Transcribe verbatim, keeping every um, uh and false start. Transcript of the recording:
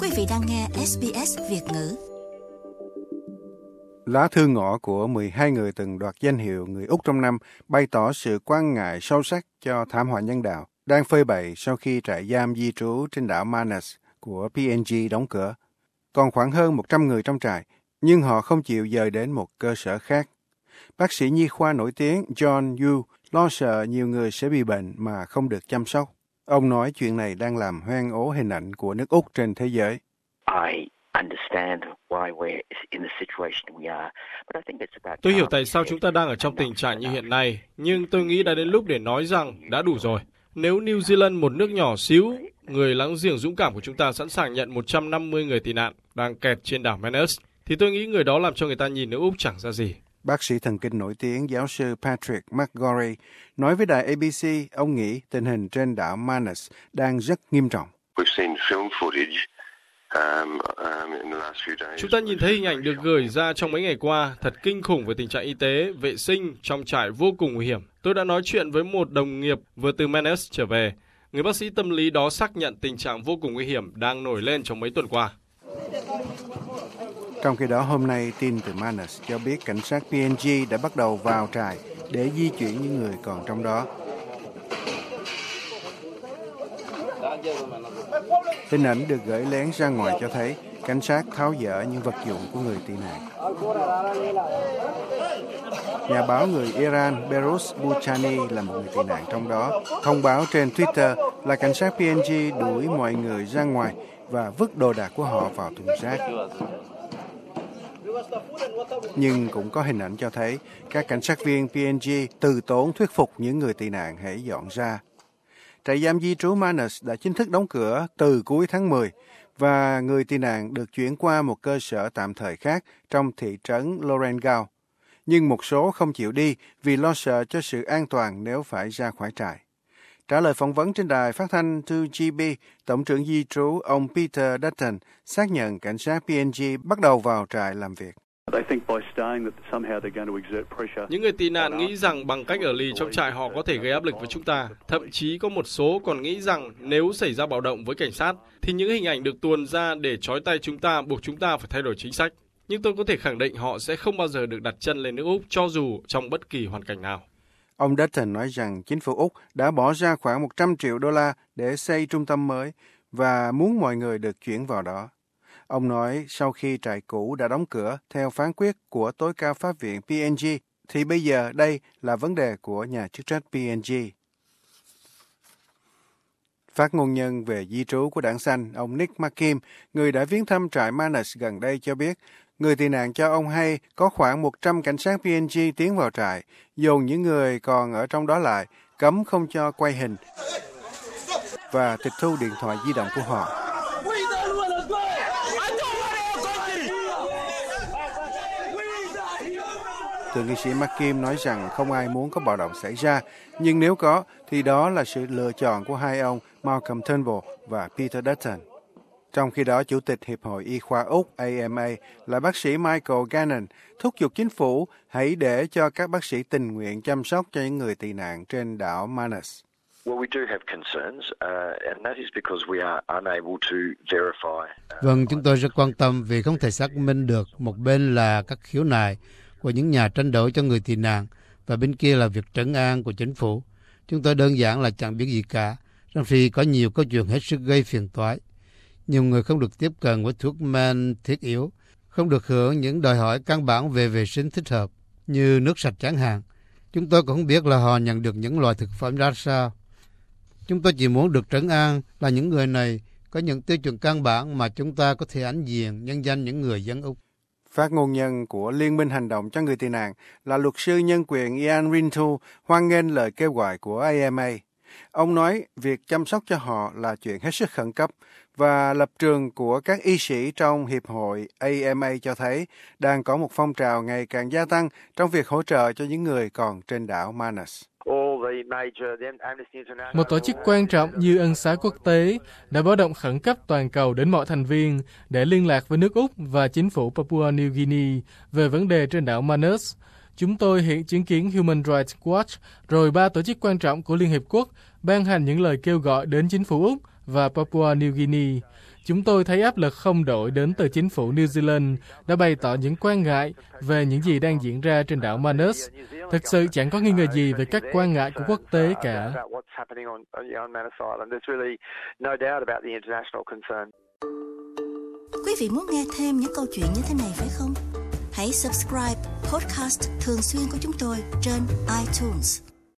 Quý vị đang nghe ét bê ét Việt ngữ. Lá thư ngỏ của mười hai người từng đoạt danh hiệu người Úc trong năm bày tỏ sự quan ngại sâu sắc cho thảm họa nhân đạo đang phơi bày sau khi trại giam di trú trên đảo Manus của pê en giê đóng cửa. Còn khoảng hơn một trăm người trong trại, nhưng họ không chịu dời đến một cơ sở khác. Bác sĩ nhi khoa nổi tiếng John Yu lo sợ nhiều người sẽ bị bệnh mà không được chăm sóc. Ông nói chuyện này đang làm hoen ố hình ảnh của nước Úc trên thế giới. Tôi hiểu tại sao chúng ta đang ở trong tình trạng như hiện nay, nhưng tôi nghĩ đã đến lúc để nói rằng đã đủ rồi. Nếu New Zealand, một nước nhỏ xíu, người láng giềng dũng cảm của chúng ta sẵn sàng nhận một trăm năm mươi người tị nạn đang kẹt trên đảo Manus, thì tôi nghĩ người đó làm cho người ta nhìn nước Úc chẳng ra gì. Bác sĩ thần kinh nổi tiếng giáo sư Patrick McGorry nói với đài a bê xê ông nghĩ tình hình trên đảo Manus đang rất nghiêm trọng. Chúng ta nhìn thấy hình ảnh được gửi ra trong mấy ngày qua, thật kinh khủng về tình trạng y tế, vệ sinh trong trại vô cùng nguy hiểm. Tôi đã nói chuyện với một đồng nghiệp vừa từ Manus trở về. Người bác sĩ tâm lý đó xác nhận tình trạng vô cùng nguy hiểm đang nổi lên trong mấy tuần qua. Trong khi đó, hôm nay, tin từ Manus cho biết cảnh sát pê en giê đã bắt đầu vào trại để di chuyển những người còn trong đó. Hình ảnh được gửi lén ra ngoài cho thấy cảnh sát tháo dỡ những vật dụng của người tị nạn. Nhà báo người Iran Behrouz Boochani là một người tị nạn trong đó, thông báo trên Twitter là cảnh sát pê en giê đuổi mọi người ra ngoài và vứt đồ đạc của họ vào thùng rác. Nhưng cũng có hình ảnh cho thấy các cảnh sát viên pê en giê từ tốn thuyết phục những người tị nạn hãy dọn ra. Trại giam di trú Manus đã chính thức đóng cửa từ cuối tháng mười và người tị nạn được chuyển qua một cơ sở tạm thời khác trong thị trấn Lorengau. Nhưng một số không chịu đi vì lo sợ cho sự an toàn nếu phải ra khỏi trại. Trả lời phỏng vấn trên đài phát thanh hai G B, Tổng trưởng di trú ông Peter Dutton xác nhận cảnh sát pê en giê bắt đầu vào trại làm việc. Những người tị nạn nghĩ rằng bằng cách ở lì trong trại họ có thể gây áp lực với chúng ta. Thậm chí có một số còn nghĩ rằng nếu xảy ra bạo động với cảnh sát, thì những hình ảnh được tuồn ra để trói tay chúng ta buộc chúng ta phải thay đổi chính sách. Nhưng tôi có thể khẳng định họ sẽ không bao giờ được đặt chân lên nước Úc cho dù trong bất kỳ hoàn cảnh nào. Ông Dutton nói rằng chính phủ Úc đã bỏ ra khoảng một trăm triệu đô la để xây trung tâm mới và muốn mọi người được chuyển vào đó. Ông nói sau khi trại cũ đã đóng cửa theo phán quyết của tối cao pháp viện pê en giê, thì bây giờ đây là vấn đề của nhà chức trách pê en giê. Phát ngôn nhân về di trú của Đảng Xanh, ông Nick McKim, người đã viếng thăm trại Manus gần đây cho biết, người tị nạn cho ông hay có khoảng một trăm cảnh sát pê en giê tiến vào trại, dồn những người còn ở trong đó lại, cấm không cho quay hình và tịch thu điện thoại di động của họ. Thượng nghị sĩ McKim nói rằng không ai muốn có bạo động xảy ra, nhưng nếu có, thì đó là sự lựa chọn của hai ông Malcolm Turnbull và Peter Dutton. Trong khi đó, Chủ tịch Hiệp hội Y khoa Úc A M A là bác sĩ Michael Gannon thúc giục chính phủ hãy để cho các bác sĩ tình nguyện chăm sóc cho những người tị nạn trên đảo Manus. Vâng, chúng tôi rất quan tâm vì không thể xác minh được. Một bên là các khiếu nại của những nhà tranh đấu cho người tị nạn và bên kia là việc trấn an của chính phủ. Chúng tôi đơn giản là chẳng biết gì cả, trong khi có nhiều câu chuyện hết sức gây phiền toái. Nhiều người không được tiếp cận với thuốc men thiết yếu, không được hưởng những đòi hỏi căn bản về vệ sinh thích hợp, như nước sạch chẳng hạn. Chúng tôi cũng không biết là họ nhận được những loại thực phẩm ra sao. Chúng tôi chỉ muốn được trấn an là những người này có những tiêu chuẩn căn bản mà chúng ta có thể ánh diện nhân danh những người dân Úc. Phát ngôn nhân của Liên minh Hành động cho người tị nạn là luật sư nhân quyền Ian Rintoul hoan nghênh lời kêu gọi của A M A. Ông nói việc chăm sóc cho họ là chuyện hết sức khẩn cấp và lập trường của các y sĩ trong Hiệp hội A M A cho thấy đang có một phong trào ngày càng gia tăng trong việc hỗ trợ cho những người còn trên đảo Manus. Một tổ chức quan trọng như Ân xá Quốc tế đã báo động khẩn cấp toàn cầu đến mọi thành viên để liên lạc với nước Úc và chính phủ Papua New Guinea về vấn đề trên đảo Manus. Chúng tôi hiện chứng kiến Human Rights Watch, rồi ba tổ chức quan trọng của Liên Hiệp Quốc ban hành những lời kêu gọi đến chính phủ Úc và Papua New Guinea. Chúng tôi thấy áp lực không đổi đến từ chính phủ New Zealand đã bày tỏ những quan ngại về những gì đang diễn ra trên đảo Manus. Thực sự chẳng có nghi ngờ gì về các quan ngại của quốc tế cả. Quý vị muốn nghe thêm những câu chuyện như thế này phải không? Hãy subscribe podcast thường xuyên của chúng tôi trên iTunes.